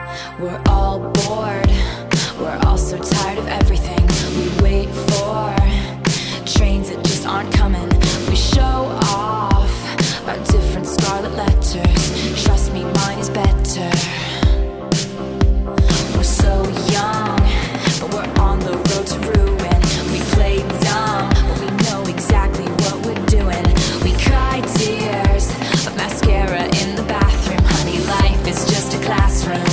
We're all bored, we're all so tired of everything. We wait for trains that just aren't coming. We show off our different scarlet letters. Trust me, mine is better. We're so young, but we're on the road to ruin. We play dumb, but we know exactly what we're doing. We cry tears of mascara in the bathroom. Honey, life is just a classroom.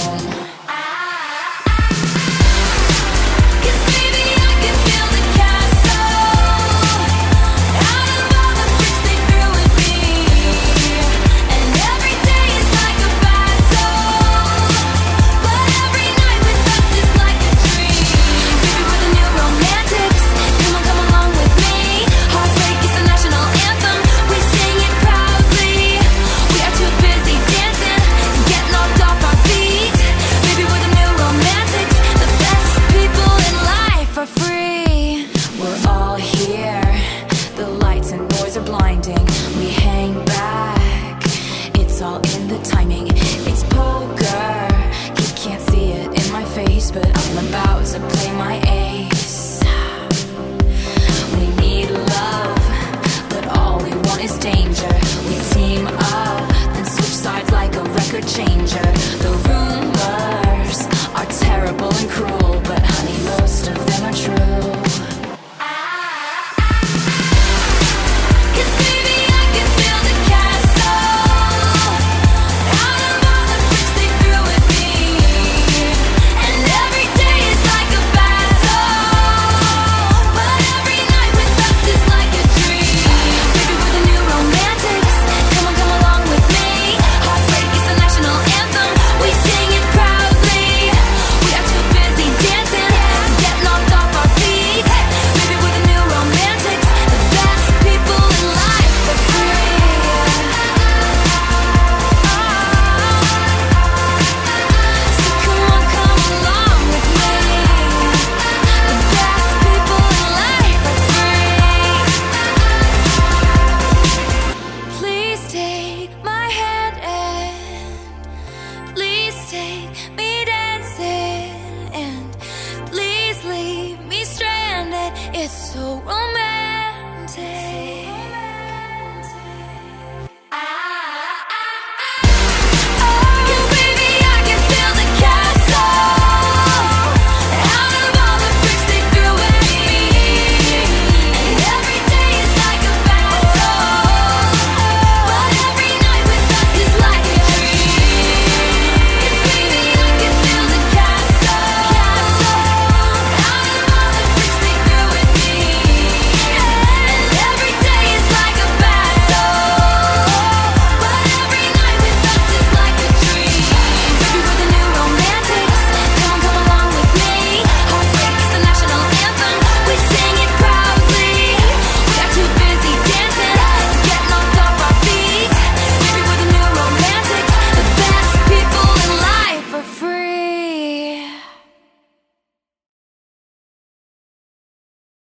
We hang back, it's all in the timing. It's poker, you can't see it in my face, but I'm about to play my ace. We need love, but all we want is danger. We team up, then switch sides like a record changer. The rumors are terrible and cruel, but honey, most of them are true. Take me dancing and please leave me stranded. It's so romantic.